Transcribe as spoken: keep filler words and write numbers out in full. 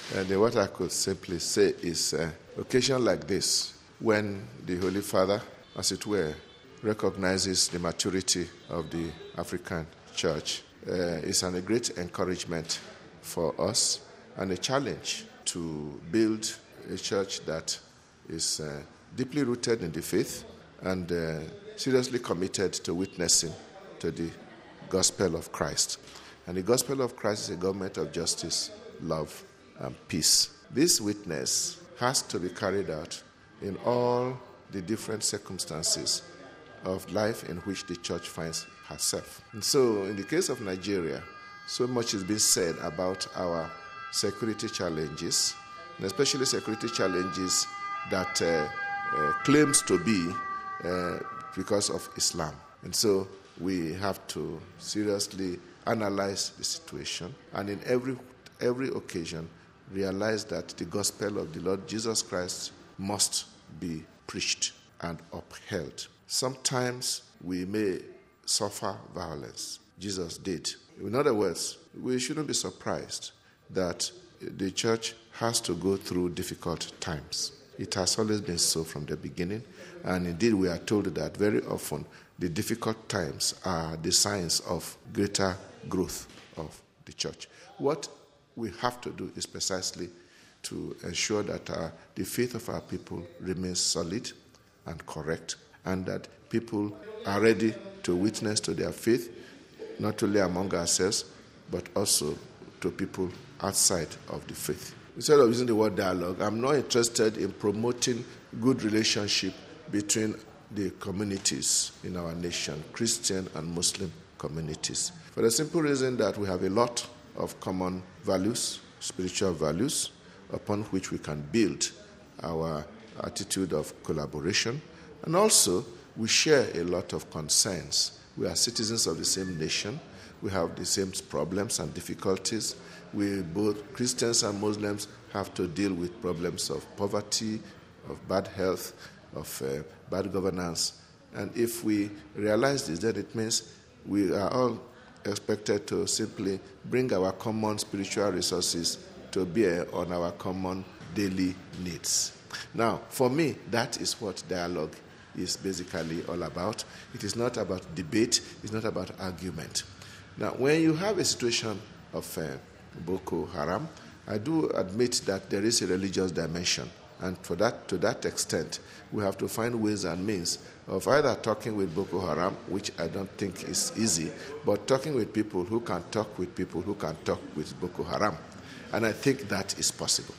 And what I could simply say is uh, occasion like this, when the Holy Father, as it were, recognizes the maturity of the African church, uh, is an, a great encouragement for us and a challenge to build a church that is uh, deeply rooted in the faith and uh, seriously committed to witnessing to the gospel of Christ. And the gospel of Christ is a government of justice, love, and peace. This witness has to be carried out in all the different circumstances of life in which the church finds herself. And so, in the case of Nigeria, so much has been said about our security challenges, and especially security challenges that uh, uh, claims to be uh, because of Islam. And so, we have to seriously analyze the situation, and in every every occasion, realize that the gospel of the Lord Jesus Christ must be preached and upheld. Sometimes we may suffer violence. Jesus did. In other words, we shouldn't be surprised that the church has to go through difficult times. It has always been so from the beginning, and indeed we are told that very often the difficult times are the signs of greater growth of the church. What we have to do is precisely to ensure that uh, the faith of our people remains solid and correct, and that people are ready to witness to their faith, not only among ourselves, but also to people outside of the faith. Instead of using the word dialogue, I'm not interested in promoting good relationship between the communities in our nation, Christian and Muslim communities, for the simple reason that we have a lot of common values, spiritual values, upon which we can build our attitude of collaboration. And also, we share a lot of concerns. We are citizens of the same nation. We have the same problems and difficulties. We, both Christians and Muslims, have to deal with problems of poverty, of bad health, of uh, bad governance. And if we realize this, then it means we are all expected to simply bring our common spiritual resources to bear on our common daily needs. Now, for me, that is what dialogue is basically all about. It is not about debate. It's not about argument. Now, when you have a situation of uh, Boko Haram, I do admit that there is a religious dimension. And for that, to that extent, we have to find ways and means of either talking with Boko Haram, which I don't think is easy, but talking with people who can talk with people who can talk with Boko Haram. And I think that is possible.